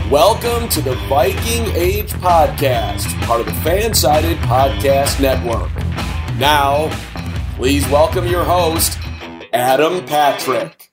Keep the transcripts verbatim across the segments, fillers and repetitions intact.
Welcome to the Viking Age Podcast, part of the Fansided Podcast Network. Now, please welcome your host, Adam Patrick.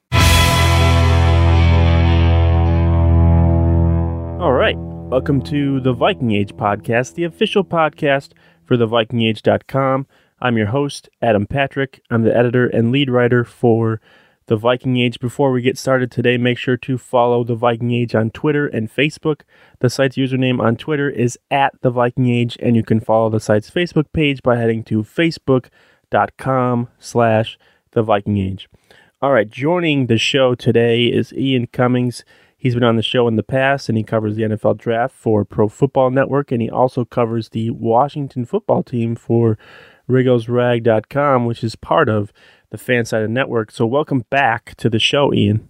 All right, welcome to the Viking Age Podcast, the official podcast for the viking age dot com. I'm your host, Adam Patrick. I'm the editor and lead writer for The Viking Age. Before we get started today, make sure to follow The Viking Age on Twitter and Facebook. The site's username on Twitter is at The Viking Age, and you can follow the site's Facebook page by heading to facebook.com slash The Viking Age. All right, joining the show today is Ian Cummings. He's been on the show in the past, and he covers the N F L Draft for Pro Football Network, and he also covers the Washington football team for Riggles Rag dot com, which is part of the Fansided Network. So welcome back to the show, Ian.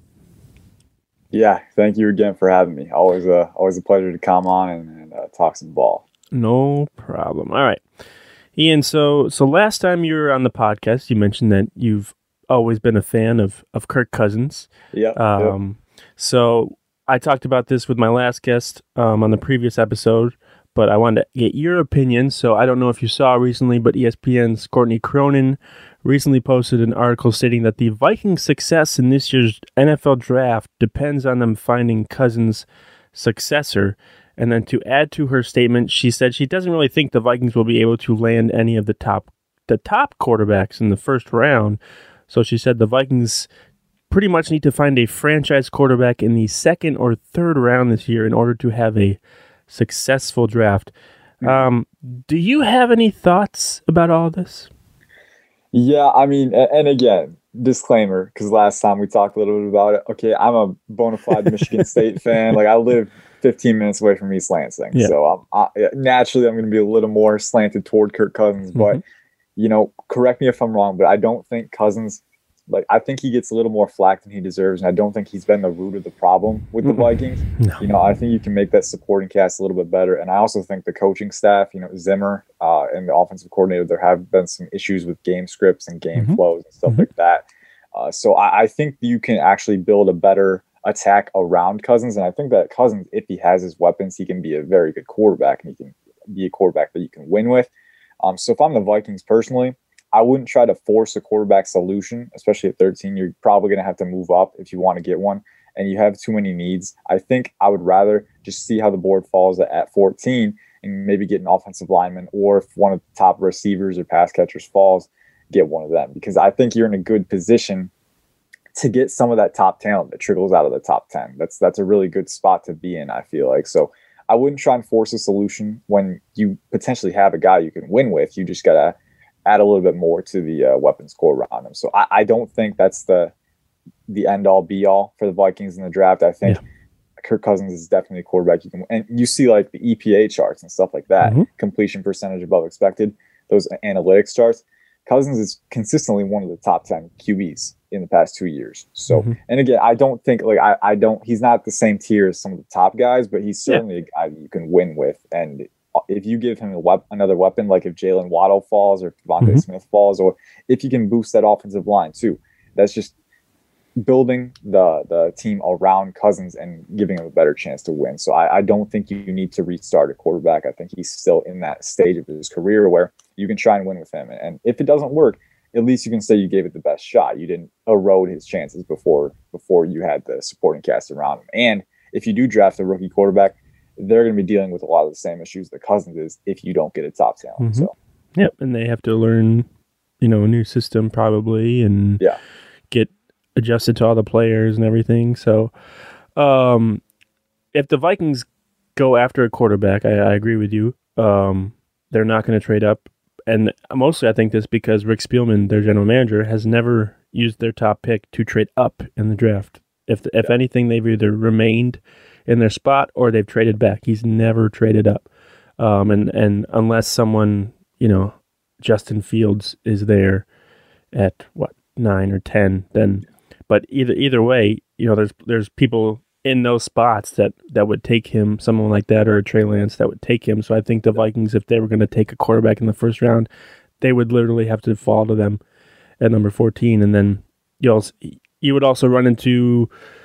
Yeah, thank you again for having me. Always a always a pleasure to come on and, and uh, talk some ball. No problem. All right, Ian. So so last time you were on the podcast, you mentioned that you've always been a fan of of Kirk Cousins. Yeah. Um. Yep. So I talked about this with my last guest um, on the previous episode, but I wanted to get your opinion. So I don't know if you saw recently, but E S P N's Courtney Cronin recently posted an article stating that the Vikings' success in this year's N F L Draft depends on them finding Cousins' successor. And then to add to her statement, she said she doesn't really think the Vikings will be able to land any of the top the top quarterbacks in the first round. So she said the Vikings pretty much need to find a franchise quarterback in the second or third round this year in order to have a successful draft. Um, do you have any thoughts about all this? Yeah, I mean, and again, disclaimer, because last time we talked a little bit about it. Okay, I'm a bona fide Michigan State fan. Like, I live fifteen minutes away from East Lansing. Yeah. So I'm, I, naturally, I'm going to be a little more slanted toward Kirk Cousins. But, mm-hmm. you know, correct me if I'm wrong, but I don't think Cousins, like, I think he gets a little more flack than he deserves. And I don't think he's been the root of the problem with the mm-hmm. Vikings. No. You know, I think you can make that supporting cast a little bit better. And I also think the coaching staff, you know, Zimmer uh, and the offensive coordinator, there have been some issues with game scripts and game mm-hmm. flows and stuff mm-hmm. like that. Uh, so I, I think you can actually build a better attack around Cousins. And I think that Cousins, if he has his weapons, he can be a very good quarterback, and he can be a quarterback that you can win with. Um, so if I'm the Vikings personally, I wouldn't try to force a quarterback solution, especially at thirteen. You're probably going to have to move up if you want to get one, and you have too many needs. I think I would rather just see how the board falls at, at fourteen and maybe get an offensive lineman, or if one of the top receivers or pass catchers falls, get one of them, because I think you're in a good position to get some of that top talent that trickles out of the top ten. That's that's a really good spot to be in, I feel like. So I wouldn't try and force a solution when you potentially have a guy you can win with. You just got to add a little bit more to the uh, weapons core around him. So I, I don't think that's the the end all be all for the Vikings in the draft. I think yeah. Kirk Cousins is definitely a quarterback you can, and you see like the E P A charts and stuff like that, mm-hmm. completion percentage above expected, those analytics charts. Cousins is consistently one of the top ten Q Bs in the past two years. So, mm-hmm. and again, I don't think like I, I don't. He's not the same tier as some of the top guys, but he's certainly yeah. a guy that you can win with. And if you give him a wep- another weapon, like if Jalen Waddle falls or if Devontae mm-hmm. Smith falls, or if you can boost that offensive line too, that's just building the the team around Cousins and giving him a better chance to win. So I, I don't think you need to restart a quarterback. I think he's still in that stage of his career where you can try and win with him. And if it doesn't work, at least you can say you gave it the best shot. You didn't erode his chances before before you had the supporting cast around him. And if you do draft a rookie quarterback, they're going to be dealing with a lot of the same issues that Cousins is if you don't get a top talent. Mm-hmm. So, yep, and they have to learn, you know, a new system probably, and yeah. get adjusted to all the players and everything. So, um, if the Vikings go after a quarterback, I, I agree with you. Um, they're not going to trade up, and mostly I think this because Rick Spielman, their general manager, has never used their top pick to trade up in the draft. If if yeah. anything, they've either remained in their spot or they've traded back. He's never traded up. Um, and, and unless someone, you know, Justin Fields is there at what, nine or ten, then, but either, either way, you know, there's, there's people in those spots that, that would take him, someone like that, or a Trey Lance that would take him. So I think the Vikings, if they were going to take a quarterback in the first round, they would literally have to fall to them at number fourteen. And then you also, you would also run into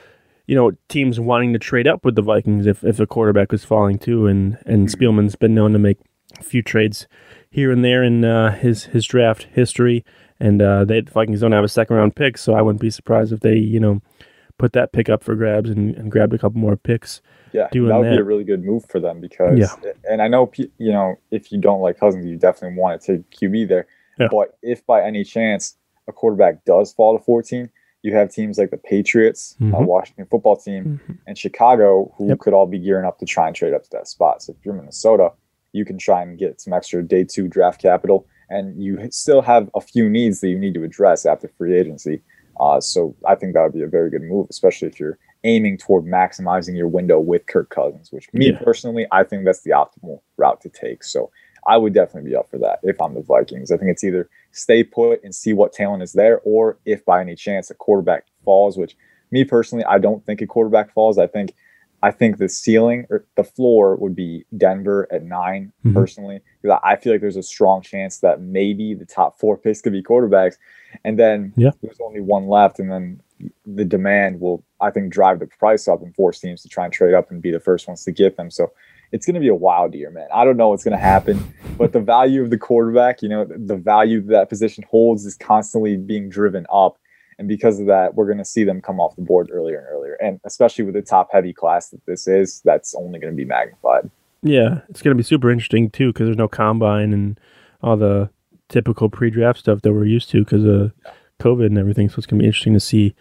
you know, teams wanting to trade up with the Vikings if, if a quarterback was falling too. And, and Spielman's been known to make a few trades here and there in uh, his, his draft history. And uh, they, the Vikings don't have a second round pick, so I wouldn't be surprised if they, you know, put that pick up for grabs and, and grabbed a couple more picks. Yeah, that would that. be a really good move for them because, yeah. and I know, you know, if you don't like Cousins, you definitely want to take Q B there. Yeah. But if by any chance a quarterback does fall to fourteen, you have teams like the Patriots, mm-hmm. uh, Washington football team, mm-hmm. and Chicago who yep. could all be gearing up to try and trade up to that spot. So if you're Minnesota, you can try and get some extra day two draft capital, and you still have a few needs that you need to address after free agency. Uh, so I think that would be a very good move, especially if you're aiming toward maximizing your window with Kirk Cousins, which me yeah. personally, I think that's the optimal route to take. So I would definitely be up for that if I'm the Vikings. I think it's either stay put and see what talent is there, or if by any chance a quarterback falls, which me personally, I don't think a quarterback falls. I think I think the ceiling or the floor would be Denver at nine, mm-hmm. personally, because I feel like there's a strong chance that maybe the top four picks could be quarterbacks. And then yeah. there's only one left, and then the demand will, I think, drive the price up and force teams to try and trade up and be the first ones to get them. So it's going to be a wild year, man. I don't know what's going to happen, but the value of the quarterback, you know, the value that position holds is constantly being driven up. And because of that, we're going to see them come off the board earlier and earlier. And especially with the top-heavy class that this is, that's only going to be magnified. Yeah, it's going to be super interesting, too, because there's no combine and all the typical pre-draft stuff that we're used to because of yeah. COVID and everything. So it's going to be interesting to see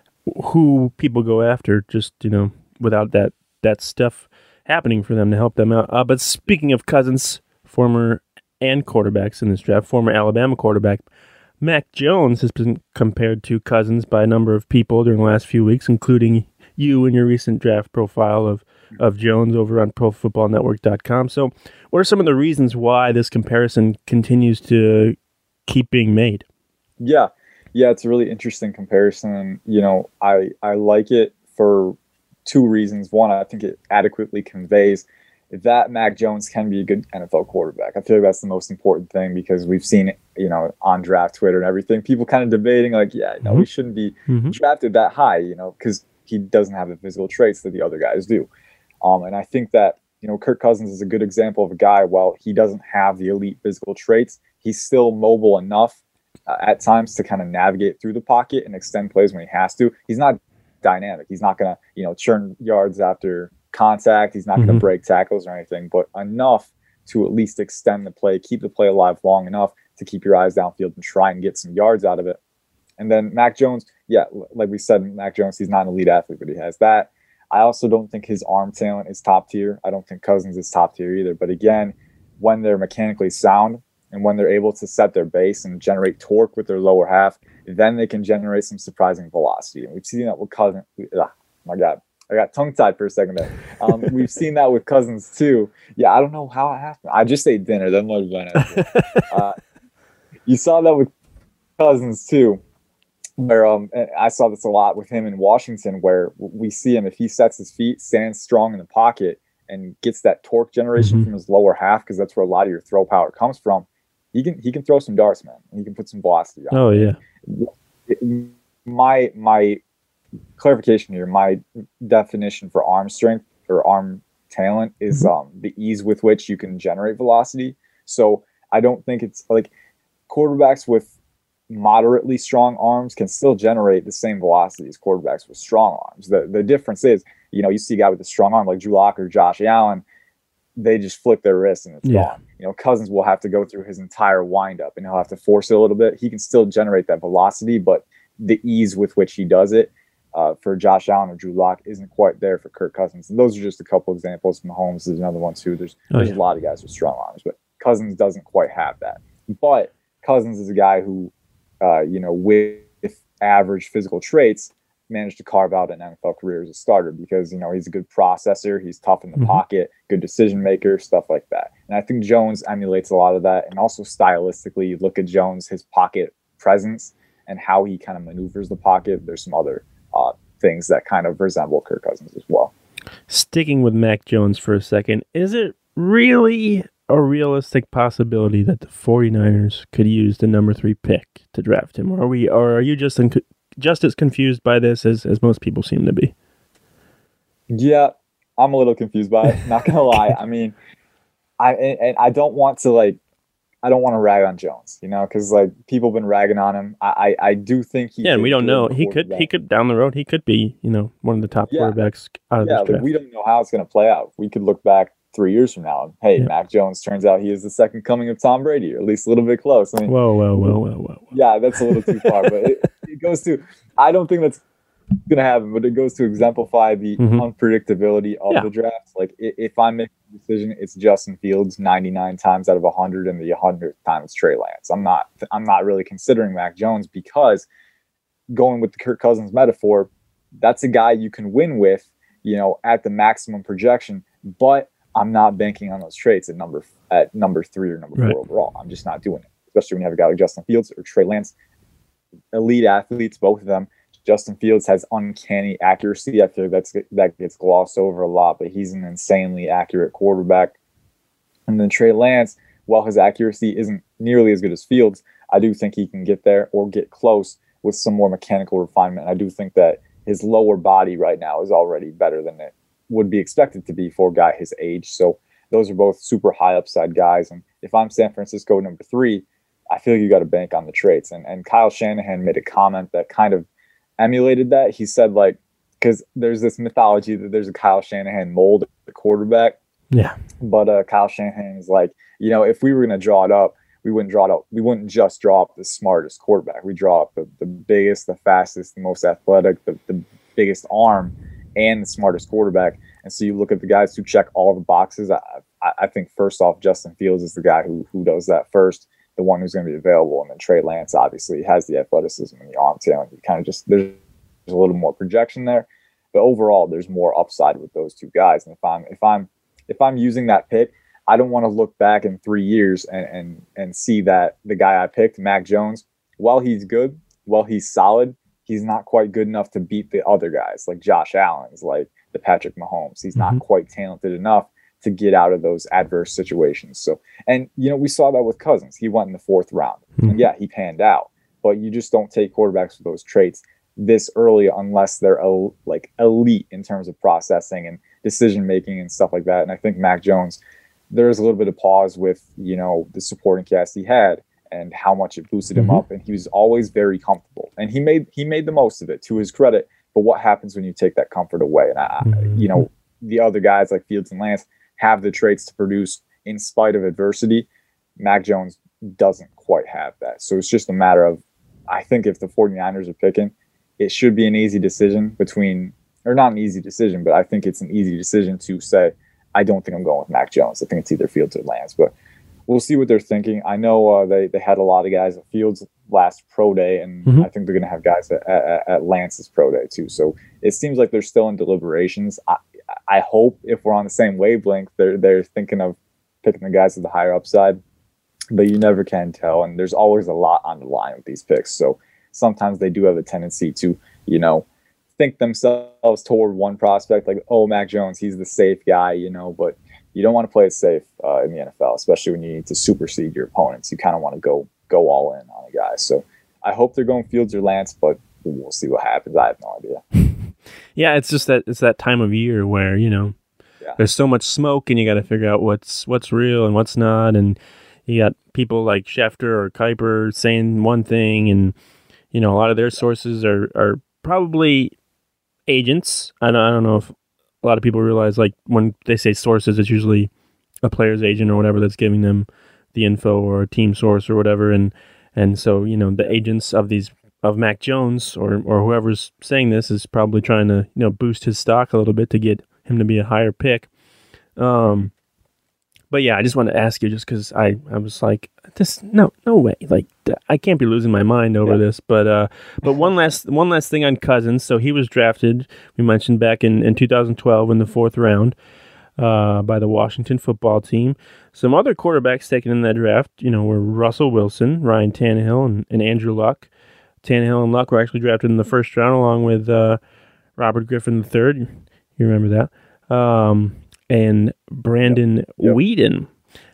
who people go after just, you know, without that, that stuff happening for them to help them out. Uh, but speaking of Cousins, former and quarterbacks in this draft, former Alabama quarterback, Mac Jones has been compared to Cousins by a number of people during the last few weeks, including you in your recent draft profile of, of Jones over on pro football network dot com. So what are some of the reasons why this comparison continues to keep being made? Yeah, yeah, it's a really interesting comparison. You know, I, I like it for two reasons. One, I think it adequately conveys that Mac Jones can be a good N F L quarterback. I feel like that's the most important thing because we've seen it, you know, on draft Twitter and everything, people kind of debating like, yeah, no, mm-hmm. we shouldn't be mm-hmm. drafted that high, you know, because he doesn't have the physical traits that the other guys do. Um, and I think that, you know, Kirk Cousins is a good example of a guy, while he doesn't have the elite physical traits, he's still mobile enough uh, at times to kind of navigate through the pocket and extend plays when he has to. He's not dynamic. He's not going to, you know, churn yards after contact. He's not mm-hmm. going to break tackles or anything, but enough to at least extend the play, keep the play alive long enough to keep your eyes downfield and try and get some yards out of it. And then Mac Jones, yeah, like we said, Mac Jones, he's not an elite athlete, but he has that. I also don't think his arm talent is top tier. I don't think Cousins is top tier either. But again, when they're mechanically sound and when they're able to set their base and generate torque with their lower half, then they can generate some surprising velocity. And we've seen that with Cousins. Ugh, my God. I got tongue-tied for a second there. Um, we've seen that with Cousins, too. Yeah, I don't know how it happened. I just ate dinner. Then what did I uh, You saw that with Cousins, too, where um, I saw this a lot with him in Washington, where we see him, if he sets his feet, stands strong in the pocket, and gets that torque generation mm-hmm. from his lower half, because that's where a lot of your throw power comes from, he can he can throw some darts, man. He can put some velocity on. Oh, yeah. My my... clarification here, my definition for arm strength or arm talent is um, the ease with which you can generate velocity. So I don't think it's like quarterbacks with moderately strong arms can still generate the same velocity as quarterbacks with strong arms. The the difference is, you know, you see a guy with a strong arm like Drew Lock or Josh Allen, they just flick their wrist and it's yeah. gone. You know, Cousins will have to go through his entire windup and he'll have to force it a little bit. He can still generate that velocity, but the ease with which he does it, Uh, for Josh Allen or Drew Lock isn't quite there for Kirk Cousins. And those are just a couple examples. Mahomes is another one too. There's, oh, there's yeah. a lot of guys with strong arms, but Cousins doesn't quite have that. But Cousins is a guy who, uh, you know, with average physical traits, managed to carve out an N F L career as a starter because, you know, he's a good processor. He's tough in the mm-hmm. pocket, good decision maker, stuff like that. And I think Jones emulates a lot of that. And also stylistically, you look at Jones, his pocket presence and how he kind of maneuvers the pocket. There's some other Uh, things that kind of resemble Kirk Cousins as well. Sticking with Mac Jones for a second, is it really a realistic possibility that the 49ers could use the number three pick to draft him? Or are we, or are you just in, just as confused by this as, as most people seem to be? Yeah, I'm a little confused by it. Not gonna lie. I mean, I and, and I don't want to like, I don't want to rag on Jones, you know, because like people have been ragging on him. I I, I do think he. Yeah, and we don't know. He could he could down the road. He could be, you know, one of the top yeah. quarterbacks out of yeah, this draft. Like we don't know how it's gonna play out. We could look back three years from now and hey, yeah. Mac Jones turns out he is the second coming of Tom Brady, or at least a little bit close. I mean, whoa, whoa, whoa, whoa, whoa. whoa. Yeah, that's a little too far, but it, it goes to. I don't think that's gonna happen, but it goes to exemplify the mm-hmm. unpredictability of yeah. the draft. Like if I make a decision, it's Justin Fields ninety-nine times out of one hundred, and the hundredth time it's Trey Lance. I'm not. I'm not really considering Mac Jones because going with the Kirk Cousins metaphor, that's a guy you can win with, you know, at the maximum projection, but I'm not banking on those traits at number at number three or number right. four overall. I'm just not doing it, especially when you have a guy like Justin Fields or Trey Lance, elite athletes, both of them. Justin Fields has uncanny accuracy. I feel like that's that gets glossed over a lot, but he's an insanely accurate quarterback. And then Trey Lance, while his accuracy isn't nearly as good as Fields, I do think he can get there or get close with some more mechanical refinement. I do think that his lower body right now is already better than it would be expected to be for a guy his age. So those are both super high upside guys. And if I'm San Francisco number three, I feel like you got to bank on the traits. And and Kyle Shanahan made a comment that kind of emulated that. He said, like, because there's this mythology that there's a Kyle Shanahan mold at the quarterback. Yeah. But uh, Kyle Shanahan is like, you know, if we were going to draw it up, we wouldn't draw it up. We wouldn't just draw up the smartest quarterback. We draw up the, the biggest, the fastest, the most athletic, the, the biggest arm, and the smartest quarterback. And so you look at the guys who check all the boxes. I, I, I think first off, Justin Fields is the guy who who does that first, the one who's going to be available. And then Trey Lance obviously has the athleticism and the arm talent. You kind of just there's, there's a little more projection there, but overall there's more upside with those two guys. And if I'm if I'm if I'm using that pick, I don't want to look back in three years and and and see that the guy I picked, Mac Jones, while he's good, while he's solid, he's not quite good enough to beat the other guys like Josh Allen's, like the Patrick Mahomes. He's not mm-hmm. quite talented enough to get out of those adverse situations. So, and you know, we saw that with Cousins. He went in the fourth round. Mm-hmm. And yeah, he panned out. But you just don't take quarterbacks with those traits this early unless they're el- like elite in terms of processing and decision making and stuff like that. And I think Mac Jones, there's a little bit of pause with, you know, the supporting cast he had and how much it boosted mm-hmm. him up. And he was always very comfortable. And he made he made the most of it, to his credit. But what happens when you take that comfort away? And I, mm-hmm. you know, the other guys like Fields and Lance have the traits to produce in spite of adversity. Mac Jones doesn't quite have that. So it's just a matter of, I think if the 49ers are picking, it should be an easy decision between, or not an easy decision, but I think it's an easy decision to say, I don't think I'm going with Mac Jones. I think it's either Fields or Lance, but we'll see what they're thinking. I know uh, they, they had a lot of guys at Fields last pro day, and mm-hmm. I think they're going to have guys at, at, at Lance's pro day too. So it seems like they're still in deliberations. I, I hope if we're on the same wavelength, they're they're thinking of picking the guys with the higher upside, but you never can tell. And there's always a lot on the line with these picks. So sometimes they do have a tendency to, you know, think themselves toward one prospect, like, oh, Mac Jones, he's the safe guy, you know, but you don't want to play it safe uh, in the N F L, especially when you need to supersede your opponents. You kind of want to go go all in on a guy. So I hope they're going Fields or Lance, but we'll see what happens. I have no idea. Yeah, it's just that it's that time of year where, you know, yeah. there's so much smoke and you got to figure out what's what's real and what's not. And you got people like Schefter or Kuiper saying one thing, and, you know, a lot of their sources are, are probably agents. I don't, I don't know if a lot of people realize, like, when they say sources, it's usually a player's agent or whatever that's giving them the info, or a team source or whatever. And and so, you know, the agents of these of Mac Jones or or whoever's saying this is probably trying to, you know, boost his stock a little bit to get him to be a higher pick. Um, but yeah, I just wanted to ask you, just because I, I was like, this no no way, like I can't be losing my mind over yeah. this. But uh, but one last one last thing on Cousins. So he was drafted, we mentioned, back in, in two thousand twelve in the fourth round uh, by the Washington football team. Some other quarterbacks taken in that draft, you know, were Russell Wilson, Ryan Tannehill, and, and Andrew Luck. Tannehill and Luck were actually drafted in the first round along with uh, Robert Griffin the third. You remember that? Um, and Brandon yep. Yep. Weeden.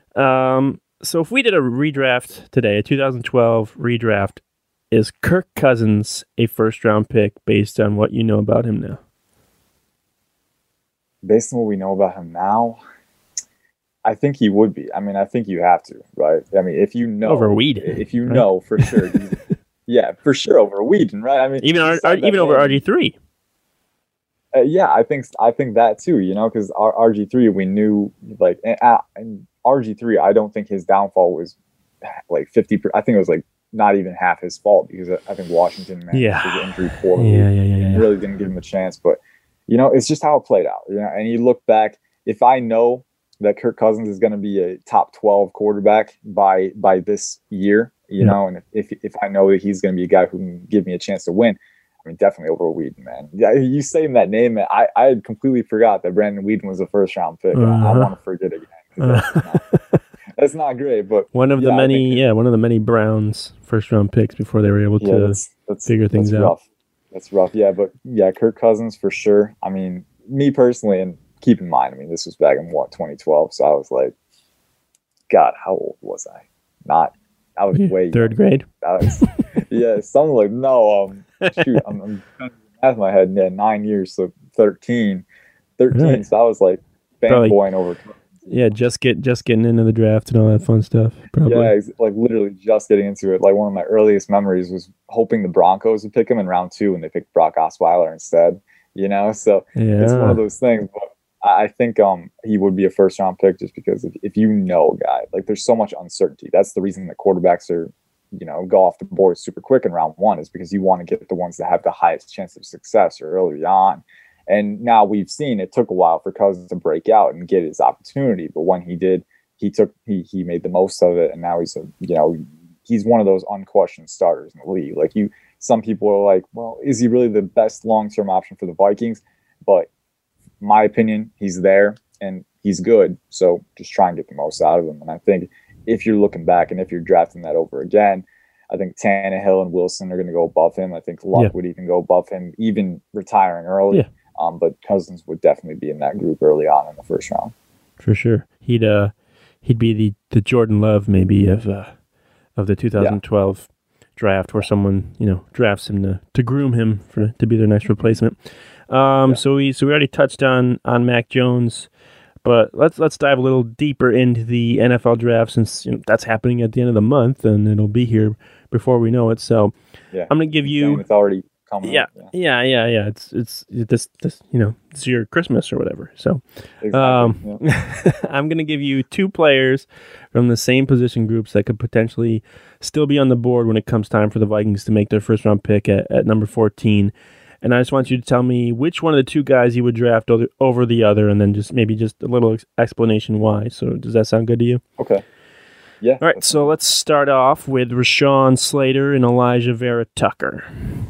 Um, so if we did a redraft today, a two thousand twelve redraft, is Kirk Cousins a first-round pick based on what you know about him now? based on what we know about him now, I think he would be. I mean, I think you have to, right? I mean, if you know over Weed, if you right? know for sure, yeah, for sure over Weedon, right? I mean, even R- R- even over R G three. Uh, yeah, I think I think that too. You know, because R G three, we knew like, and, uh, and R G three, I don't think his downfall was like fifty. I think it was like not even half his fault because I think Washington managed yeah. his injury poorly. Yeah, yeah, yeah, yeah, yeah. Really didn't give him a chance, but you know, it's just how it played out. You know, and you look back, if I know that Kirk Cousins is going to be a top twelve quarterback by by this year, you yeah. know, and if if I know that he's going to be a guy who can give me a chance to win. I mean, definitely over Weedon, man. Yeah, you saying that name, man, I, I had completely forgot that Brandon Weedon was a first round pick. Uh-huh. I, I want to forget again. That's, uh-huh. not, that's not great, but one of yeah, the many, yeah, one of the many Browns first round picks before they were able yeah, to that's, that's, figure things that's out. Rough. That's rough, yeah. But yeah, Kirk Cousins for sure. I mean, me personally, and keep in mind, I mean, this was back in what twenty twelve, so I was like, God, how old was I? Not. I was yeah, way third younger. grade. I was, yeah, something like no. Um, shoot, I'm, I'm trying to have my head. Yeah, nine years, so thirteen, thirteen. Right. So I was like fanboying over. Yeah, just get just getting into the draft and all that fun stuff. Probably. Yeah, like literally just getting into it. Like one of my earliest memories was hoping the Broncos would pick him in round two, and they picked Brock Osweiler instead. You know, so yeah. it's one of those things. But I think um he would be a first round pick just because if, if you know a guy, like there's so much uncertainty. That's the reason that quarterbacks are, you know, go off the board super quick in round one is because you want to get the ones that have the highest chance of success early on. And now we've seen it took a while for Cousins to break out and get his opportunity, but when he did, he took he he made the most of it, and now he's a you know he's one of those unquestioned starters in the league. Like you, some people are like, well, is he really the best long term option for the Vikings? But my opinion, he's there and he's good. So just try and get the most out of him. And I think if you're looking back and if you're drafting that over again, I think Tannehill and Wilson are going to go above him. I think Luck yeah. would even go above him, even retiring early. Yeah. Um, but Cousins would definitely be in that group early on in the first round. For sure. He'd uh he'd be the, the Jordan Love maybe of uh, of the two thousand twelve yeah. draft where someone, you know, drafts him to, to groom him for to be their next replacement. Um, yeah. So we so we already touched on on Mac Jones, but let's let's dive a little deeper into the N F L draft since you know, that's happening at the end of the month and it'll be here before we know it. So yeah. I'm gonna give you. It's already coming. Yeah, up, yeah, yeah, yeah, yeah. It's it's this this you know it's your Christmas or whatever. So exactly. um, yeah. I'm gonna give you two players from the same position groups that could potentially still be on the board when it comes time for the Vikings to make their first round pick at, at number fourteen. And I just want you to tell me which one of the two guys you would draft over, over the other, and then just maybe just a little ex- explanation why. So does that sound good to you? Okay. Yeah. All right, so let's start off with Rashawn Slater and Elijah Vera Tucker.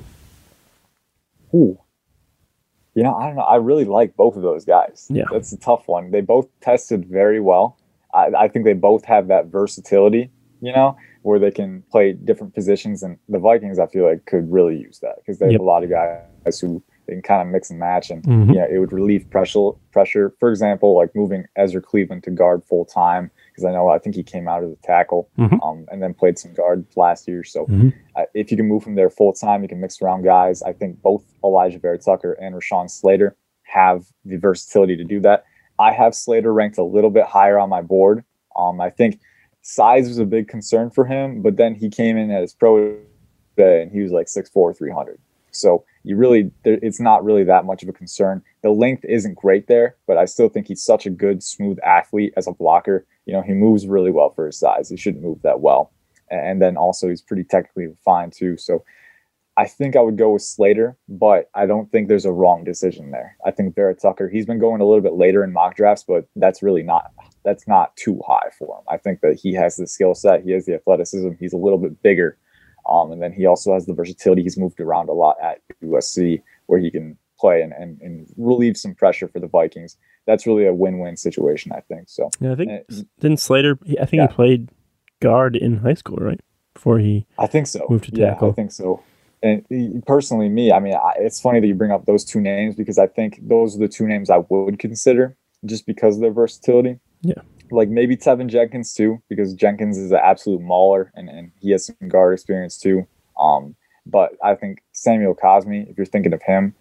Ooh. You know, I don't know. I really like both of those guys. Yeah. That's a tough one. They both tested very well. I, I think they both have that versatility, you know, where they can play different positions. And the Vikings, I feel like, could really use that because they have yep. a lot of guys who they can kind of mix and match. And, mm-hmm. you know, it would relieve pressure. pressure. For example, like moving Ezra Cleveland to guard full time because I know I think he came out as a tackle mm-hmm. um, and then played some guard last year. So mm-hmm. uh, if you can move from there full time, you can mix around guys. I think both Elijah Vera Tucker and Rashawn Slater have the versatility to do that. I have Slater ranked a little bit higher on my board. Um, I think size was a big concern for him, but then he came in as pro day and he was like six four, three hundred. So you really, it's not really that much of a concern. The length isn't great there, but I still think he's such a good, smooth athlete as a blocker. You know, he moves really well for his size. He shouldn't move that well. And then also he's pretty technically refined too. So I think I would go with Slater, but I don't think there's a wrong decision there. I think Vera Tucker, he's been going a little bit later in mock drafts, but that's really not, that's not too high for him. I think that he has the skill set. He has the athleticism. He's a little bit bigger. Um, and then he also has the versatility. He's moved around a lot at U S C where he can play and, and, and relieve some pressure for the Vikings. That's really a win-win situation, I think. So yeah, I think uh, didn't Slater, I think yeah. he played guard in high school, right? Before he I think so. moved to tackle. Yeah, I think so. And he, personally, me, I mean, I, it's funny that you bring up those two names because I think those are the two names I would consider just because of their versatility. Yeah. Like maybe Tevin Jenkins too, because Jenkins is an absolute mauler and, and he has some guard experience too. Um, but I think Samuel Cosmi, if you're thinking of him,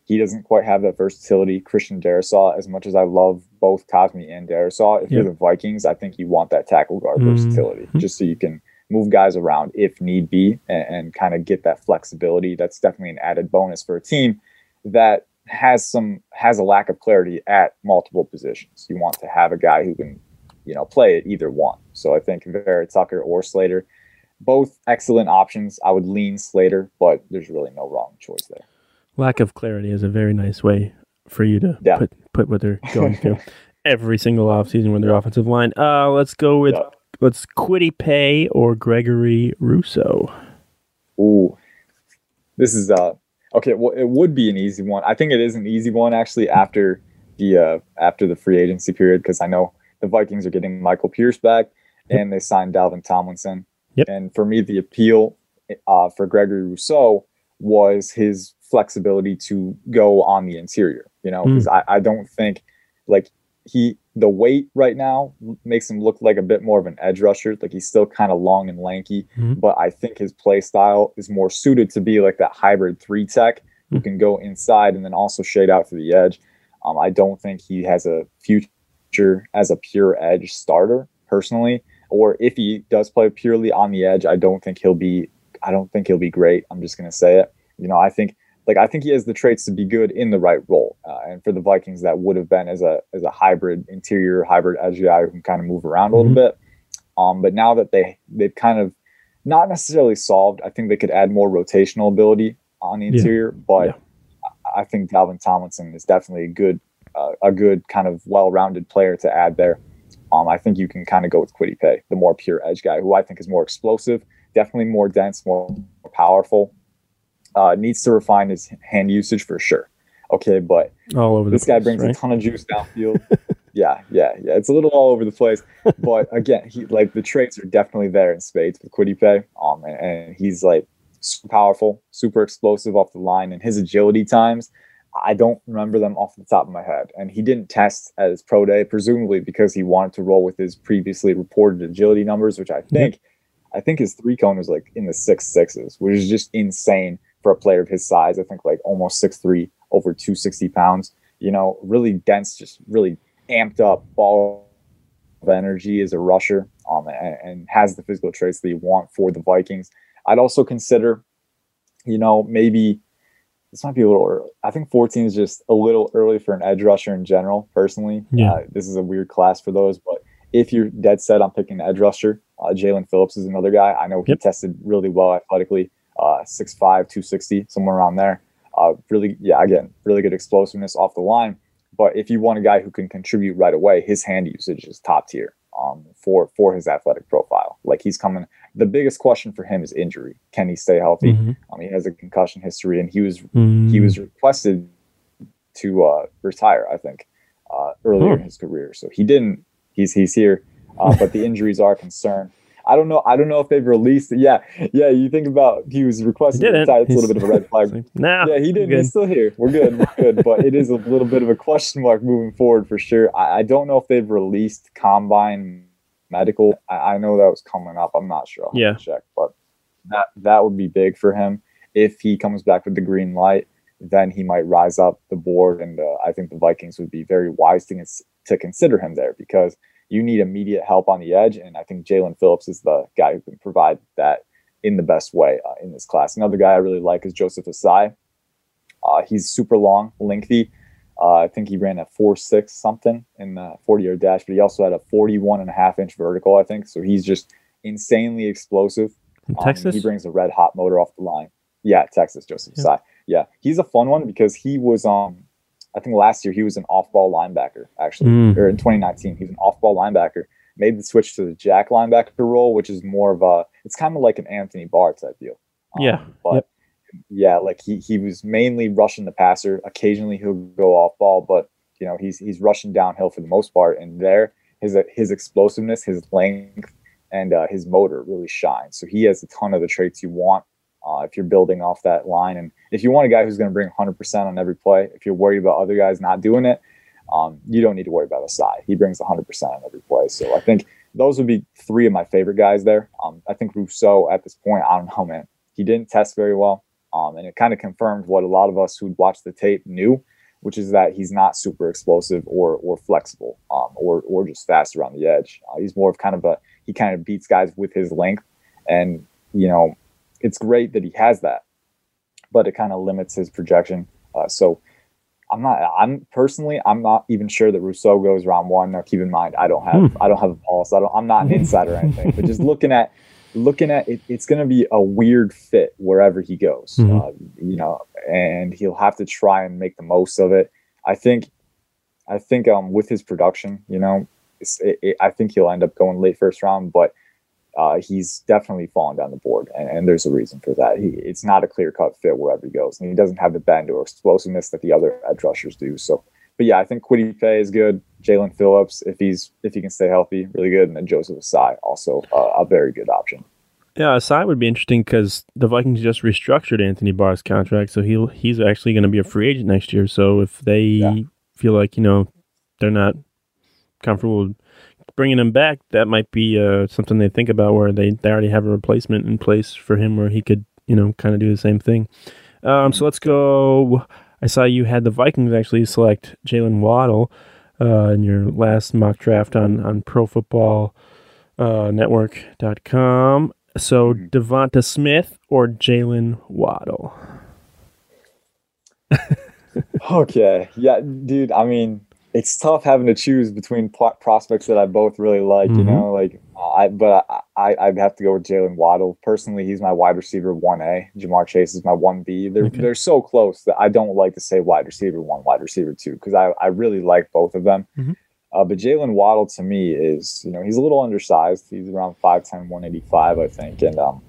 he doesn't quite have that versatility. Christian Darrisaw, as much as I love both Cosme and Darrisaw, if yep. you're the Vikings, I think you want that tackle guard mm-hmm. versatility, just so you can move guys around if need be and, and kind of get that flexibility. That's definitely an added bonus for a team that has some has a lack of clarity at multiple positions. You want to have a guy who can, you know, play at either one. So I think Vera Tucker or Slater, both excellent options. I would lean Slater, but there's really no wrong choice there. Lack of clarity is a very nice way for you to yeah. put put what they're going through every single offseason with their offensive line. Uh, let's go with yeah. let's Kwity Paye or Gregory Rousseau. Ooh, this is uh okay. Well, it would be an easy one. I think it is an easy one actually after the uh, after the free agency period, because I know the Vikings are getting Michael Pierce back yep. and they signed Dalvin Tomlinson. Yep. And for me, the appeal uh, for Gregory Rousseau was his flexibility to go on the interior, you know, because mm. I, I don't think like he, the weight right now makes him look like a bit more of an edge rusher. Like he's still kind of long and lanky, mm. but I think his play style is more suited to be like that hybrid three tech mm. who can go inside and then also shade out to the edge. Um, I don't think he has a future as a pure edge starter personally, or if he does play purely on the edge, I don't think he'll be, I don't think he'll be great. I'm just going to say it. You know, I think Like I think he has the traits to be good in the right role, uh, and for the Vikings, that would have been as a as a hybrid interior, hybrid edge guy who can kind of move around a little mm-hmm. bit. Um, but now that they they've kind of not necessarily solved, I think they could add more rotational ability on the interior. Yeah. But yeah. I think Dalvin Tomlinson is definitely a good uh, a good kind of well-rounded player to add there. Um, I think you can kind of go with Kwity Paye, the more pure edge guy, who I think is more explosive, definitely more dense, more, more powerful. Uh, needs to refine his hand usage for sure. Okay, but all over this the place, guy brings right? a ton of juice downfield. yeah, yeah, yeah. It's a little all over the place, but again, he like the traits are definitely there in spades with Kwity Paye. Um, and, and he's like super powerful, super explosive off the line, and his agility times, I don't remember them off the top of my head. And he didn't test at his pro day, presumably because he wanted to roll with his previously reported agility numbers, which I think, mm-hmm. I think his three cone was like in the six sixes, which is just insane. For a player of his size, I think like almost six three, over two hundred sixty pounds, you know, really dense, just really amped up ball of energy as a rusher, um, and, and has the physical traits that you want for the Vikings. I'd also consider, you know, maybe this might be a little early. I think fourteen is just a little early for an edge rusher in general, personally. Yeah. Uh, this is a weird class for those, but if you're dead set on picking an edge rusher, uh, Jalen Phillips is another guy. I know he yep. tested really well athletically. Uh, six five, two sixty, somewhere around there. Uh, really, yeah, again, really good explosiveness off the line. But if you want a guy who can contribute right away, his hand usage is top tier um, for for his athletic profile. Like he's coming. The biggest question for him is injury. Can he stay healthy? Mm-hmm. Um, he has a concussion history, and he was mm-hmm. he was requested to uh, retire, I think, uh, earlier oh. in his career. So he didn't. He's he's here, uh, but the injuries are a concern. I don't know. I don't know if they've released it. Yeah, yeah. You think about he was requesting to retire. It's a little bit of a red flag. No, yeah, he didn't. He's still here. We're good. We're good. But it is a little bit of a question mark moving forward for sure. I, I don't know if they've released combine medical. I, I know that was coming up. I'm not sure. I'll yeah. check. But that that would be big for him if he comes back with the green light. Then he might rise up the board, and uh, I think the Vikings would be very wise to to consider him there because. You need immediate help on the edge, and I think Jalen Phillips is the guy who can provide that in the best way uh, in this class. Another guy I really like is Joseph Asai. Uh, he's super long, lengthy. Uh, I think he ran a four six something in the forty-yard dash, but he also had a forty-one and a half inch vertical, I think. So he's just insanely explosive. In Texas? Um, he brings a red-hot motor off the line. Yeah, Texas, Joseph yeah. Asai. Yeah, he's a fun one because he was um. I think last year he was an off-ball linebacker, actually, mm. or in twenty nineteen, he was an off-ball linebacker, made the switch to the jack linebacker role, which is more of a, it's kind of like an Anthony Barr type deal. Um, yeah. But yep. yeah, like he, he was mainly rushing the passer. Occasionally he'll go off-ball, but you know, he's, he's rushing downhill for the most part. And there, his, his explosiveness, his length, and uh, his motor really shines. So he has a ton of the traits you want. Uh, if you're building off that line, and if you want a guy who's going to bring one hundred percent on every play, if you're worried about other guys not doing it, um, you don't need to worry about Asai. He brings one hundred percent on every play. So I think those would be three of my favorite guys there. Um, I think Rousseau at this point, I don't know, man. He didn't test very well. Um, and it kind of confirmed what a lot of us who'd watched the tape knew, which is that he's not super explosive or or flexible, um, or or just fast around the edge. Uh, he's more of kind of a he kind of beats guys with his length, and you know, it's great that he has that, but it kind of limits his projection. Uh, so I'm not. I'm personally, I'm not even sure that Rousseau goes round one. Now, keep in mind, I don't have. Hmm. I don't have a pulse. I don't. I'm not an insider or anything. But just looking at, looking at it, it's going to be a weird fit wherever he goes. Mm-hmm. Uh, you know, and he'll have to try and make the most of it. I think. I think um with his production, you know, it's, it, it, I think he'll end up going late first round, but. Uh, he's definitely fallen down the board, and, and there's a reason for that. He, it's not a clear-cut fit wherever he goes, and he doesn't have the bend or explosiveness that the other edge rushers do. So, but yeah, I think Kwity Paye is good. Jalen Phillips, if he's if he can stay healthy, really good, and then Joseph Asai, also uh, a very good option. Yeah, Asai would be interesting because the Vikings just restructured Anthony Barr's contract, so he'll he's actually going to be a free agent next year. So if they yeah. feel like you know they're not comfortable bringing him back, that might be uh, something they think about where they, they already have a replacement in place for him where he could, you know, kind of do the same thing. Um, so let's go. I saw you had the Vikings actually select Jalen Waddle uh, in your last mock draft on, on pro football network dot com. So Devonta Smith or Jalen Waddle? Okay. Yeah, dude, I mean, it's tough having to choose between pl- prospects that I both really like, mm-hmm. you know, like I, but I, I, I'd have to go with Jalen Waddle. Personally, he's my wide receiver one A. Jamar Chase is my one B. They're, okay. they're so close that I don't like to say wide receiver one, wide receiver two, because I, I really like both of them. Mm-hmm. Uh, but Jalen Waddle to me is, you know, he's a little undersized. He's around five ten, one eighty-five, I think. And, um,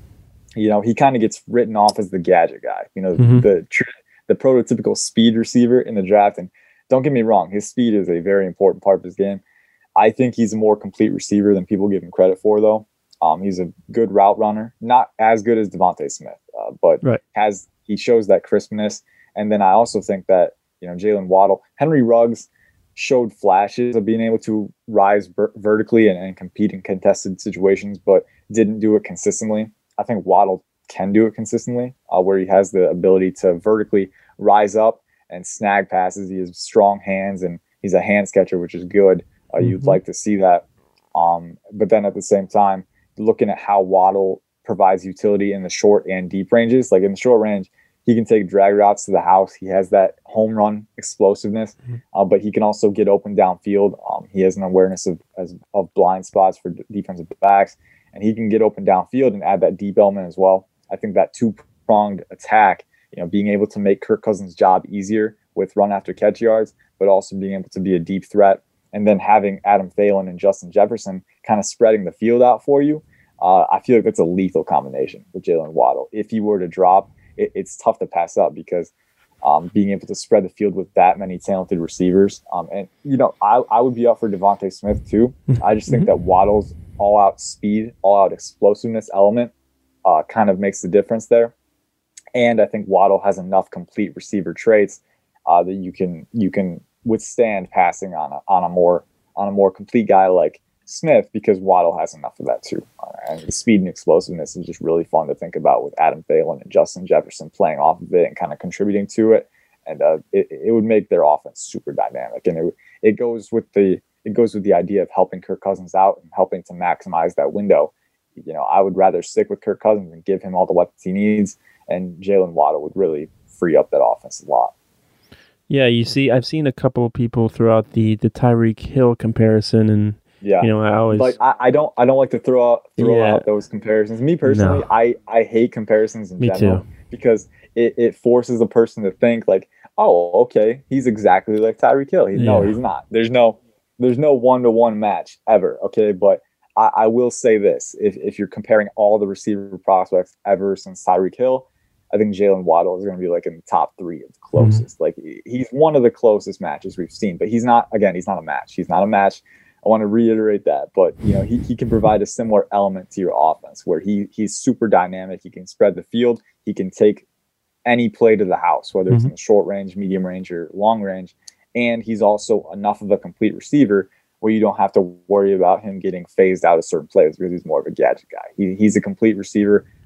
you know, he kind of gets written off as the gadget guy, you know, mm-hmm. the, the prototypical speed receiver in the draft. And don't get me wrong, his speed is a very important part of his game. I think he's a more complete receiver than people give him credit for, though. Um, he's a good route runner, not as good as Devonta Smith, uh, but right. has he shows that crispness. And then I also think that, you know, Jalen Waddle, Henry Ruggs showed flashes of being able to rise ver- vertically and, and compete in contested situations, but didn't do it consistently. I think Waddle can do it consistently, uh, where he has the ability to vertically rise up and snag passes. He has strong hands, and he's a hand catcher, which is good. Uh, mm-hmm. You'd like to see that. Um, but then at the same time, looking at how Waddle provides utility in the short and deep ranges, like in the short range, he can take drag routes to the house. He has that home run explosiveness, mm-hmm. uh, but he can also get open downfield. Um, he has an awareness of, as, of blind spots for d- defensive backs, and he can get open downfield and add that deep element as well. I think that two-pronged attack, you know, being able to make Kirk Cousins' job easier with run after catch yards, but also being able to be a deep threat. And then having Adam Thielen and Justin Jefferson kind of spreading the field out for you. Uh, I feel like that's a lethal combination with Jalen Waddle. If he were to drop, it, it's tough to pass up because um, being able to spread the field with that many talented receivers. Um, and, you know, I, I would be up for Devonta Smith too. I just think that Waddle's all-out speed, all-out explosiveness element uh, kind of makes the difference there. And I think Waddle has enough complete receiver traits uh, that you can you can withstand passing on a on a more on a more complete guy like Smith, because Waddle has enough of that too. Uh, and the speed and explosiveness is just really fun to think about with Adam Thielen and Justin Jefferson playing off of it and kind of contributing to it. And uh, it, it would make their offense super dynamic. And it it goes with the it goes with the idea of helping Kirk Cousins out and helping to maximize that window. You know, I would rather stick with Kirk Cousins and give him all the weapons he needs. And Jalen Waddle would really free up that offense a lot. Yeah, you see, I've seen a couple of people throughout the, the Tyreek Hill comparison, and yeah, you know, I always like I, I don't I don't like to throw out throw yeah. out those comparisons. Me personally, no. I, I hate comparisons in Me general too. because it, it forces a person to think like, oh, okay, he's exactly like Tyreek Hill. He's, yeah. No, he's not. There's no there's no one to one match ever. Okay, but I, I will say this: if if you're comparing all the receiver prospects ever since Tyreek Hill, I think Jalen Waddle is going to be like in the top three of the closest. Mm-hmm. Like he's one of the closest matches we've seen, but he's not, again, he's not a match. He's not a match. I want to reiterate that, but you know, he, he can provide a similar element to your offense where he he's super dynamic. He can spread the field. He can take any play to the house, whether mm-hmm. it's in the short range, medium range, or long range. And he's also enough of a complete receiver where you don't have to worry about him getting phased out of certain plays because he's more of a gadget guy. He, he's a complete receiver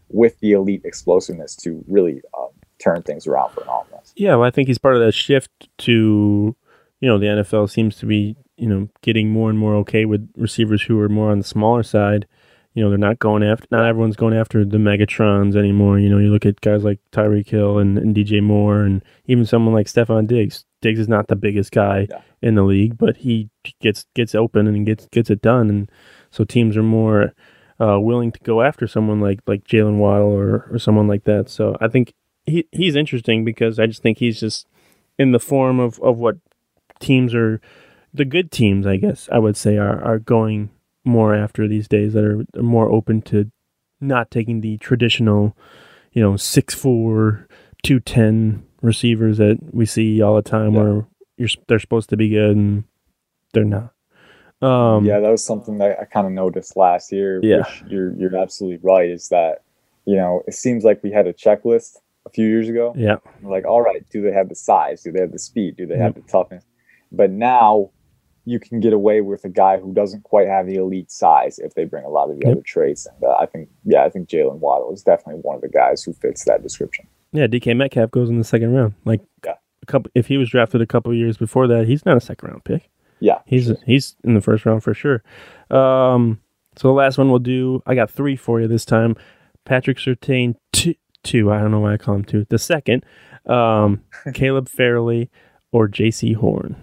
with the elite explosiveness to really uh, turn things around for an offense. Yeah, well, I think he's part of that shift to, you know, the N F L seems to be, you know, getting more and more okay with receivers who are more on the smaller side. You know, they're not going after, not everyone's going after the Megatrons anymore. You know, you look at guys like Tyreek Hill and, and D J Moore and even someone like Stephon Diggs. Diggs is not the biggest guy yeah. in the league, but he gets gets open and gets gets it done. And so teams are more uh, willing to go after someone like, like Jalen Waddle or, or someone like that. So I think he he's interesting because I just think he's just in the form of, of what teams are, the good teams, I guess I would say, are, are going more after these days, that are more open to not taking the traditional, you know, six four, two ten receivers that we see all the time yeah. where you're they're supposed to be good and they're not. Um, yeah, that was something that I kind of noticed last year. Yeah. Which you're you're absolutely right. Is that, you know, it seems like we had a checklist a few years ago. Yeah. We're like, all right, do they have the size? Do they have the speed? Do they have the toughness? But now you can get away with a guy who doesn't quite have the elite size if they bring a lot of the yep. other traits. And uh, I think, yeah, I think Jalen Waddle is definitely one of the guys who fits that description. Yeah, D K Metcalf goes in the second round. Like, yeah. a couple, if he was drafted a couple of years before that, he's not a second round pick. Yeah, he's sure. he's in the first round for sure. Um, so the last one we'll do, I got three for you this time. Patrick Surtain, two, two. I don't know why I call him two. The second, um, Caleb Farley or J C Horn.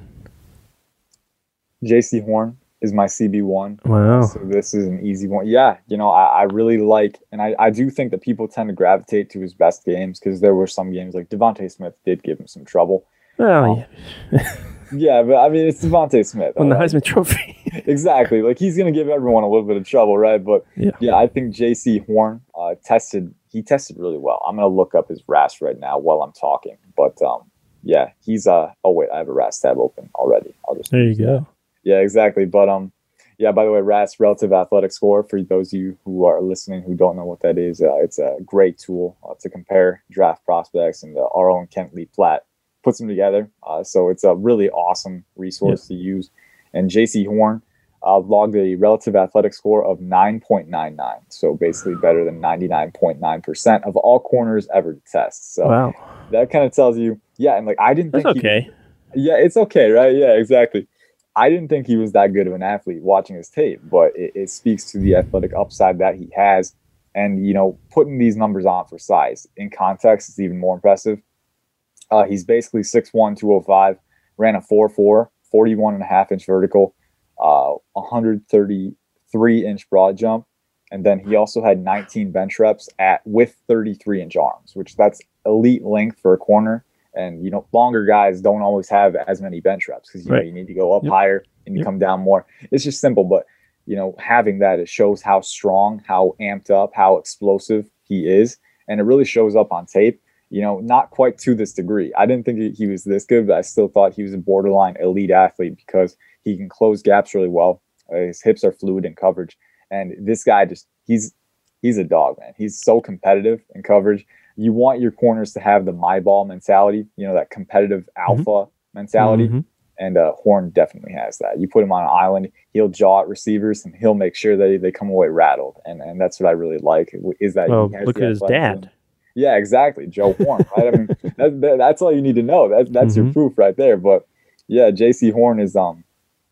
J C Horn is my C B one. Wow. So this is an easy one. Yeah, you know, I, I really like, and I, I do think that people tend to gravitate to his best games because there were some games like Devontae Smith did give him some trouble. Well, um, yeah. yeah, but I mean, it's Devontae Smith. Won the right? Heisman Trophy. Exactly. Like, he's going to give everyone a little bit of trouble, right? But yeah, yeah I think J C Horn uh, tested, he tested really well. I'm going to look up his R A S right now while I'm talking. But um, yeah, he's, uh, oh wait, I have a R A S tab open already. I'll just there you go. That. Yeah, exactly. But um, yeah, by the way, R A S, Relative Athletic Score, for those of you who are listening who don't know what that is, uh, it's a great tool uh, to compare draft prospects, and uh, our own Kent Lee Platt puts them together. Uh, so it's a really awesome resource yeah. to use. And J C Horn uh, logged a relative athletic score of nine point nine nine. So basically better than ninety-nine point nine percent of all corners ever to test. So wow. that kind of tells you, yeah. And like, I didn't That's think okay. He, yeah, it's okay, right? Yeah, exactly. I didn't think he was that good of an athlete watching his tape, but it, it speaks to the athletic upside that he has. And, you know, putting these numbers on for size in context is even more impressive. Uh, he's basically six one, two oh five, ran a four four, forty-one and a half inch vertical, uh, one thirty-three inch broad jump. And then he also had nineteen bench reps at with thirty-three inch arms, which that's elite length for a corner. And, you know, longer guys don't always have as many bench reps because, you right. know, you need to go up yep. higher and you yep. come down more. It's just simple. But, you know, having that, it shows how strong, how amped up, how explosive he is. And it really shows up on tape. You know, not quite to this degree. I didn't think he was this good, but I still thought he was a borderline elite athlete because he can close gaps really well. Uh, his hips are fluid in coverage. And this guy just, he's he's a dog, man. He's so competitive in coverage. You want your corners to have the my ball mentality, you know, that competitive alpha mm-hmm. mentality. Mm-hmm. And uh, Horn definitely has that. You put him on an island, he'll jaw at receivers, and he'll make sure that they come away rattled. And and that's what I really like, is that well, he has look at his dad. Yeah, exactly. Joe Horn, right? I mean, that, that, that's all you need to know. That, that's mm-hmm. your proof right there. But yeah, J C Horn is, um,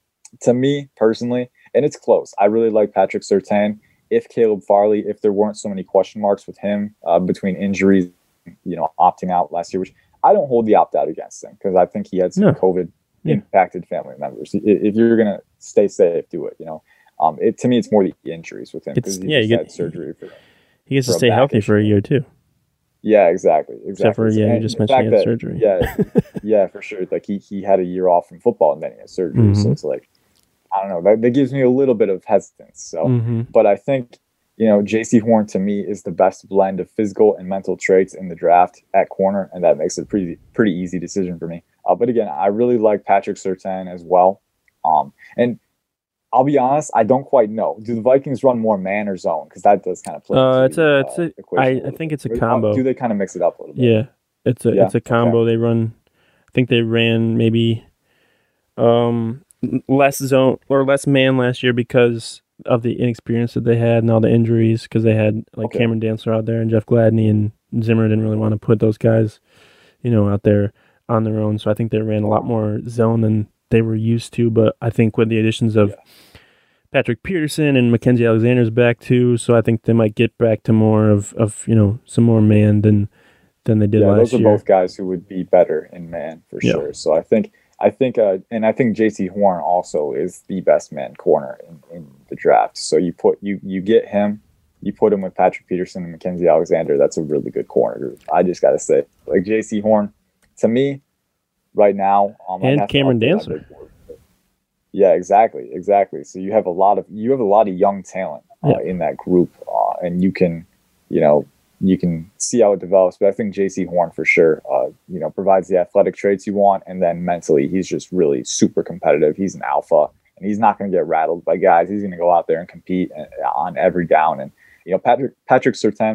to me personally, and it's close. I really like Patrick Surtain. If Caleb Farley, if there weren't so many question marks with him uh, between injuries, you know, opting out last year, which I don't hold the opt out against him because I think he had some no. COVID yeah. impacted family members. If you're gonna stay safe, do it. You know, um, it to me, it's more the injuries with him because he yeah, just you had get, surgery for. He gets to stay healthy issue. for a year too. Yeah, exactly. Exactly. Except for, yeah, and you just mentioned he had that, surgery. Yeah, yeah, for sure. Like he, he had a year off from football and then he had surgery. Mm-hmm. So it's like, I don't know, that, that gives me a little bit of hesitance. So, mm-hmm. but I think, you know, J C Horn to me is the best blend of physical and mental traits in the draft at corner. And that makes it a pretty, pretty easy decision for me. Uh, but again, I really like Patrick Surtain as well. Um, and I'll be honest, I don't quite know. Do the Vikings run more man or zone? Because that does kind of play. Uh, into it's a, it's a. Uh, I, I think it's a combo. Do they kind of mix it up a little bit? Yeah, it's a, yeah? it's a combo. Okay. They run. I think they ran maybe, um, less zone or less man last year because of the inexperience that they had and all the injuries because they had like okay. Cameron Dantzler out there and Jeff Gladney, and Zimmer didn't really want to put those guys, you know, out there on their own. So I think they ran a lot more zone than they were used to. But I think with the additions of yeah. Patrick Peterson and Mackenzie Alexander's back too, so I think they might get back to more of, of you know, some more man than than they did yeah, last year. Those are year. both guys who would be better in man for yeah. sure. So I think I think uh, and I think J C Horn also is the best man corner in, in the draft. So you put you you get him, you put him with Patrick Peterson and Mackenzie Alexander. That's a really good corner group. I just got to say, like J C Horn, to me, right now, um, and Cameron Dantzler. Yeah, exactly, exactly. So you have a lot of you have a lot of young talent uh, yeah. in that group, uh, and you can, you know, you can see how it develops. But I think J C Horn for sure, uh, you know, provides the athletic traits you want, and then mentally, he's just really super competitive. He's an alpha, and he's not going to get rattled by guys. He's going to go out there and compete on every down. And you know, Patrick Patrick Surtain,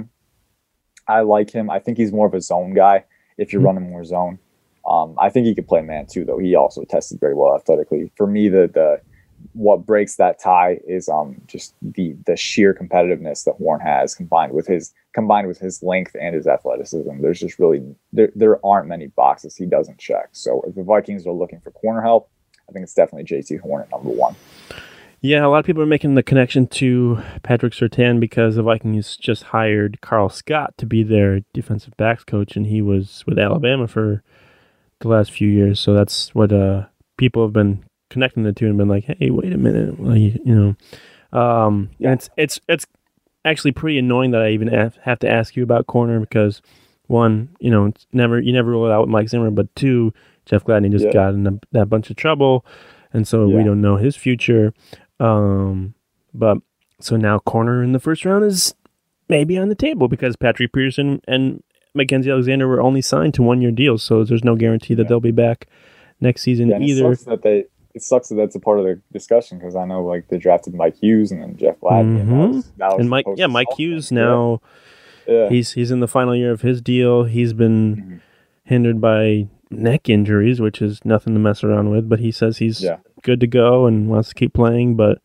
I like him. I think he's more of a zone guy. If you're mm-hmm. running more zone. Um, I think he could play man too, though. He also tested very well athletically. For me, the the what breaks that tie is um just the the sheer competitiveness that Horn has combined with his combined with his length and his athleticism. There's just really there there aren't many boxes he doesn't check. So if the Vikings are looking for corner help, I think it's definitely J C Horn at number one. Yeah, a lot of people are making the connection to Patrick Surtain because the Vikings just hired Carl Scott to be their defensive backs coach, and he was with Alabama for the last few years. So that's what uh, people have been connecting the two and been like, hey, wait a minute, like, you know. Um, and it's it's it's actually pretty annoying that I even have to ask you about corner because, one, you know, it's never you never rule it out with Mike Zimmer, but two, Jeff Gladney just yeah. got in a, that bunch of trouble, and so yeah. we don't know his future. Um, but so now corner in the first round is maybe on the table because Patrick Peterson and Mackenzie Alexander were only signed to one-year deals, so there's no guarantee that yeah. they'll be back next season yeah, either. It sucks that they. It sucks that that's a part of the discussion because I know like they drafted Mike Hughes and then Jeff Gladney, mm-hmm. and, that was, that was and Mike, yeah, Mike Hughes now. Yeah. He's he's in the final year of his deal. He's been mm-hmm. hindered by neck injuries, which is nothing to mess around with. But he says he's yeah. good to go and wants to keep playing. But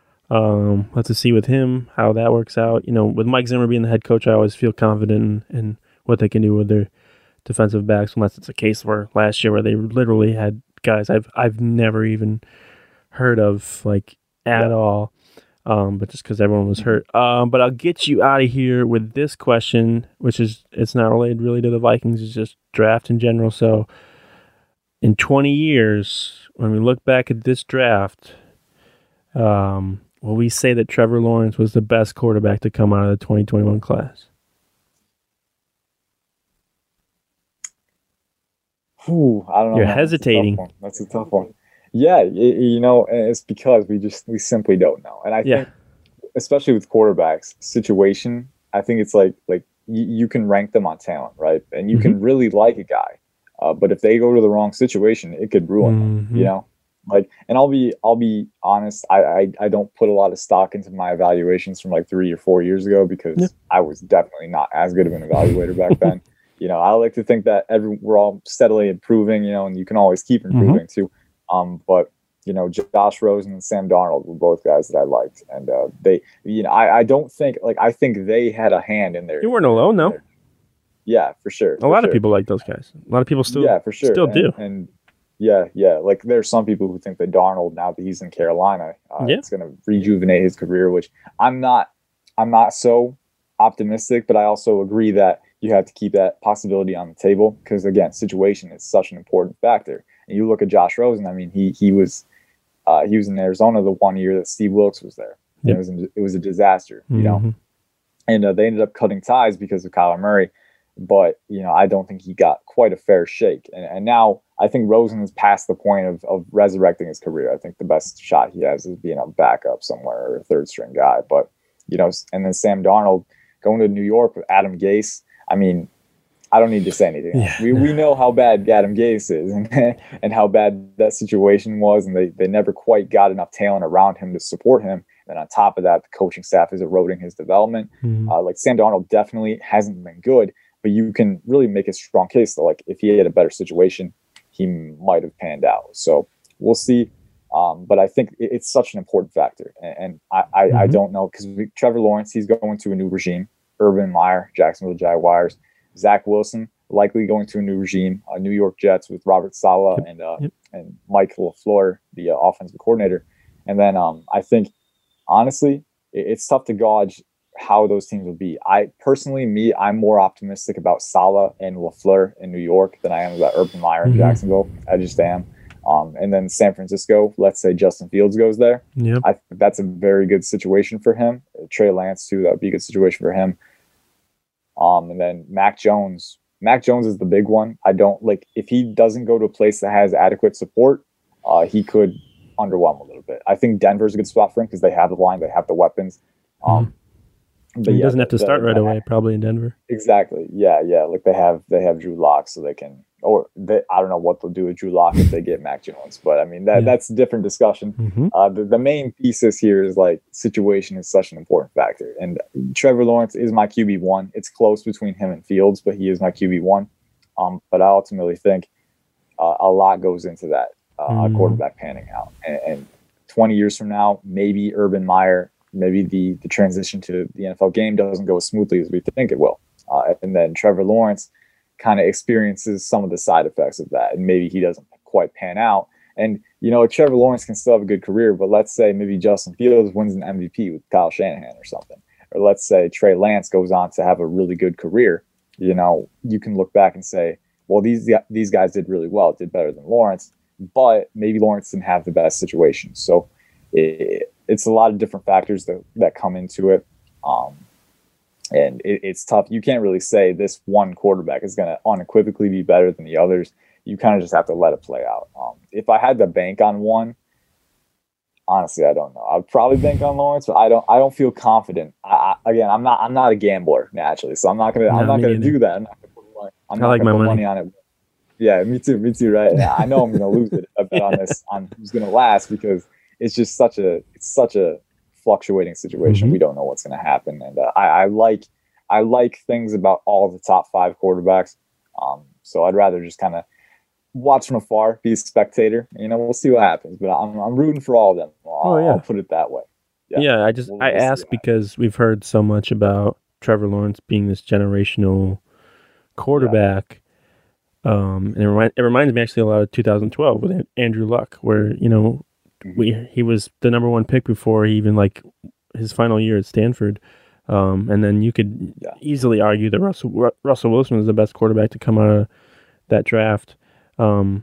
um, let's see with him how that works out. You know, with Mike Zimmer being the head coach, I always feel confident in, in what they can do with their defensive backs, unless it's a case where last year where they literally had guys I've I've never even heard of like at yeah. all, um, but just because everyone was hurt. Um, but I'll get you out of here with this question, which is it's not related really to the Vikings, it's just draft in general. So, in twenty years, when we look back at this draft, um, will we say that Trevor Lawrence was the best quarterback to come out of the twenty twenty-one class? Ooh, I don't know. You're man. hesitating. That's a tough one. That's a tough one. Yeah, it, you know, it's because we just we simply don't know. And I yeah. think, especially with quarterbacks, situation, I think it's like like you, you can rank them on talent, right? And you mm-hmm. can really like a guy, uh, but if they go to the wrong situation, it could ruin mm-hmm. them. You know, like, and I'll be I'll be honest. I, I I don't put a lot of stock into my evaluations from like three or four years ago because yeah. I was definitely not as good of an evaluator back then. You know, I like to think that every we're all steadily improving, you know, and you can always keep improving mm-hmm. too. Um, but, you know, Josh Rosen and Sam Darnold were both guys that I liked. And uh, they, you know, I, I don't think, like, I think they had a hand in there. You weren't alone, though. Yeah, for sure. A for lot sure. of people like those guys. A lot of people still, yeah, for sure. still and, do. And yeah, yeah. Like, there's some people who think that Darnold, now that he's in Carolina, uh, yeah. it's going to rejuvenate his career, which I'm not, I'm not so optimistic, but I also agree that you have to keep that possibility on the table because, again, situation is such an important factor. And you look at Josh Rosen. I mean, he he was uh, he was in Arizona the one year that Steve Wilkes was there. Yep. It was it was a disaster, you mm-hmm. know. And uh, they ended up cutting ties because of Kyler Murray. But you know, I don't think he got quite a fair shake. And, and now I think Rosen is past the point of of resurrecting his career. I think the best shot he has is being a backup somewhere or a third string guy. But you know, and then Sam Darnold going to New York with Adam Gase. I mean, I don't need to say anything. Yeah. We we know how bad Adam Gase is and, and how bad that situation was, and they, they never quite got enough talent around him to support him. And on top of that, the coaching staff is eroding his development. Mm-hmm. Uh, like Sam Darnold definitely hasn't been good, but you can really make a strong case that like if he had a better situation, he might have panned out. So we'll see. Um, but I think it, it's such an important factor. And, and I, I, mm-hmm. I don't know, because Trevor Lawrence, he's going to a new regime. Urban Meyer, Jacksonville Jaguars. Zach Wilson, likely going to a new regime. Uh, New York Jets with Robert Saleh yep. and uh, yep. and Mike LaFleur, the uh, offensive coordinator. And then um, I think, honestly, it, it's tough to gauge how those teams will be. I personally, me, I'm more optimistic about Saleh and LaFleur in New York than I am about Urban Meyer in mm-hmm. Jacksonville. I just am. Um, and then San Francisco, let's say Justin Fields goes there. Yep. I think that's a very good situation for him. Trey Lance, too, that would be a good situation for him. Um, and then Mac Jones. Mac Jones is the big one. I don't like if he doesn't go to a place that has adequate support, uh, he could underwhelm a little bit. I think Denver's a good spot for him because they have the line, they have the weapons. Um, mm-hmm. But he yeah, doesn't have to the, start right the, away, probably in Denver. Exactly. Yeah, yeah. Like they have they have Drew Lock, so they can. Or they, I don't know what they'll do with Drew Lock if they get Mac Jones, but I mean that yeah. that's a different discussion. Mm-hmm. Uh, the, the main thesis here is like situation is such an important factor, and Trevor Lawrence is my Q B one. It's close between him and Fields, but he is my Q B one. Um, but I ultimately think uh, a lot goes into that uh, mm-hmm. a quarterback panning out, and, and twenty years from now, maybe Urban Meyer, maybe the the transition to the N F L game doesn't go as smoothly as we think it will, uh, and then Trevor Lawrence kind of experiences some of the side effects of that, and maybe he doesn't quite pan out. And you know, Trevor Lawrence can still have a good career, but let's say maybe Justin Fields wins an M V P with Kyle Shanahan or something, or let's say Trey Lance goes on to have a really good career. You know, you can look back and say, well, these these guys did really well, did better than Lawrence, but maybe Lawrence didn't have the best situation. So it, it's a lot of different factors that that come into it. Um, And it, it's tough. You can't really say this one quarterback is going to unequivocally be better than the others. You kind of just have to let it play out. Um, if I had to bank on one, honestly, I don't know. I'd probably bank on Lawrence, but I don't. I don't feel confident. I, I, again, I'm not. I'm not a gambler naturally, so I'm not gonna. No, I'm not gonna either. do that. I'm not gonna put money, I'm I not like gonna my put money. money on it. Yeah, me too. Me too. Right. Yeah, I know I'm gonna lose it. I bet on this on who's gonna last because it's just such a. It's such a fluctuating situation. Mm-hmm. We don't know what's going to happen, and uh, I, I like I like things about all the top five quarterbacks. Um, so I'd rather just kind of watch from afar, be a spectator. You know, we'll see what happens. But I'm I'm rooting for all of them. I'll, oh yeah, I'll put it that way. Yeah, yeah I just we'll, I we'll asked because we've heard so much about Trevor Lawrence being this generational quarterback. Yeah. Um, and it, remind, it reminds me actually a lot of two thousand twelve with Andrew Luck, where you know. We he was the number one pick before he even like his final year at Stanford, um, and then you could yeah. easily argue that Russell Ru- Russell Wilson was the best quarterback to come out of that draft. Um,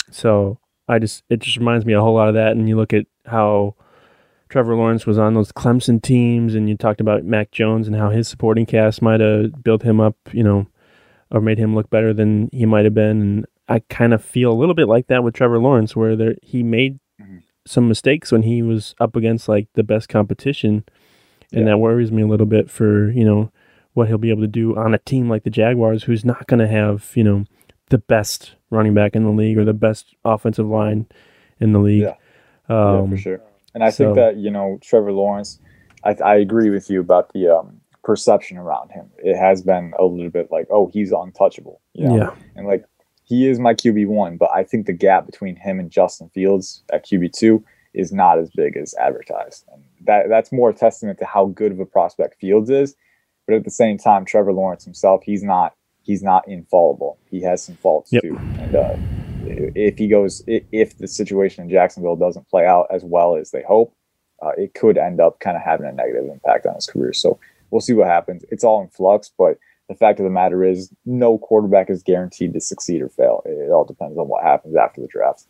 so I just it just reminds me a whole lot of that. And you look at how Trevor Lawrence was on those Clemson teams, and you talked about Mac Jones and how his supporting cast might have built him up, you know, or made him look better than he might have been. And I kind of feel a little bit like that with Trevor Lawrence, where there he made. Mm-hmm. some mistakes when he was up against like the best competition, and yeah. that worries me a little bit for, you know, what he'll be able to do on a team like the Jaguars, who's not going to have, you know, the best running back in the league or the best offensive line in the league. Yeah, um, yeah for sure. And I so, think that, you know, Trevor Lawrence, I, I agree with you about the um, perception around him. It has been a little bit like, oh, he's untouchable. You know? Yeah. And like, he is my Q B one, but I think the gap between him and Justin Fields at Q B two is not as big as advertised. And that that's more a testament to how good of a prospect Fields is. But at the same time, Trevor Lawrence himself, he's not he's not infallible. He has some faults yep. too. And uh, if he goes, if the situation in Jacksonville doesn't play out as well as they hope, uh, it could end up kind of having a negative impact on his career. So we'll see what happens. It's all in flux, but the fact of the matter is no quarterback is guaranteed to succeed or fail. It all depends on what happens after the draft.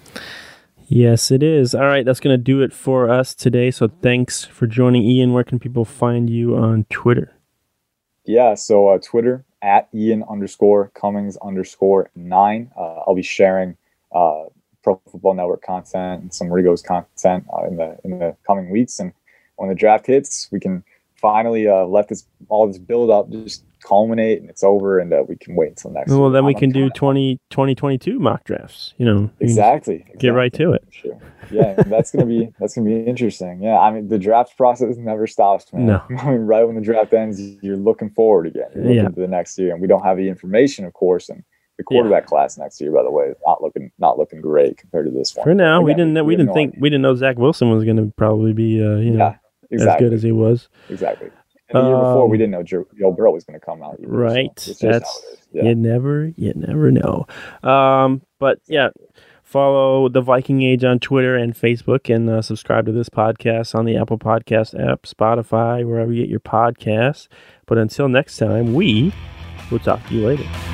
Yes, it is. All right, that's going to do it for us today. So thanks for joining, Ian. Where can people find you on Twitter? Yeah, so uh, Twitter, at Ian underscore Cummings underscore nine. Uh, I'll be sharing uh, Pro Football Network content and some Rigos content uh, in the in the coming weeks. And when the draft hits, we can finally uh, let this all this build up just culminate and it's over, and uh, we can wait until next well year. then we I'm can do kinda, twenty, twenty twenty-two mock drafts, you know. Exactly, exactly get right to it. Sure. Yeah, that's gonna be that's gonna be interesting. Yeah, I mean the draft process never stops, man. No. I mean, right when the draft ends, you're looking forward again. You're looking yeah. to the next year, and we don't have the information, of course, and the quarterback yeah. class next year, by the way, is not looking not looking great compared to this one. For now, Again, we didn't know, we, we didn't no think idea. we didn't know Zach Wilson was going to probably be uh, you know yeah, exactly. as good as he was. Exactly. And the year um, before, we didn't know Joe, Joe Burrow was going to come out either, right. So That's yeah. you never you never know. Um, but yeah. Follow The Viking Age on Twitter and Facebook, and uh, subscribe to this podcast on the Apple Podcast app, Spotify, wherever you get your podcasts. But until next time, we will talk to you later.